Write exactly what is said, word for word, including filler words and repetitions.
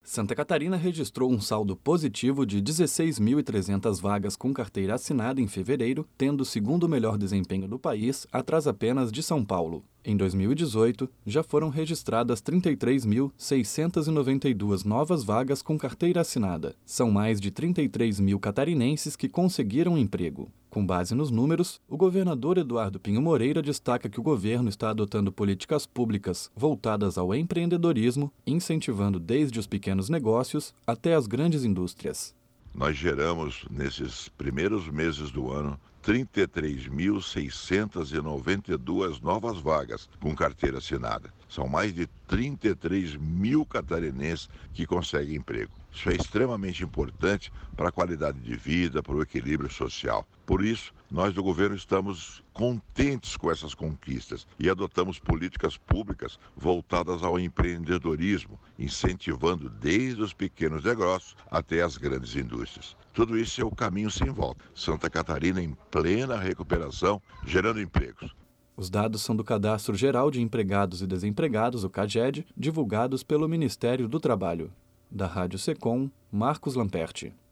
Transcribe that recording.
Santa Catarina registrou um saldo positivo de dezesseis mil e trezentas vagas com carteira assinada em fevereiro, tendo o segundo melhor desempenho do país, atrás apenas de São Paulo. Em dois mil e dezoito, já foram registradas trinta e três mil seiscentas e noventa e duas novas vagas com carteira assinada. São mais de trinta e três mil catarinenses que conseguiram emprego. Com base nos números, o governador Eduardo Pinho Moreira destaca que o governo está adotando políticas públicas voltadas ao empreendedorismo, incentivando desde os pequenos negócios até as grandes indústrias. Nós geramos, nesses primeiros meses do ano, trinta e três mil seiscentas e noventa e duas novas vagas com carteira assinada. São mais de trinta e três mil catarinenses que conseguem emprego. Isso é extremamente importante para a qualidade de vida, para o equilíbrio social. Por isso, nós do governo estamos contentes com essas conquistas e adotamos políticas públicas voltadas ao empreendedorismo, incentivando desde os pequenos negócios até as grandes indústrias. Tudo isso é o caminho sem volta. Santa Catarina em plena recuperação, gerando empregos. Os dados são do Cadastro Geral de Empregados e Desempregados, o CAGED, divulgados pelo Ministério do Trabalho. Da Rádio Secom, Marcos Lamperti.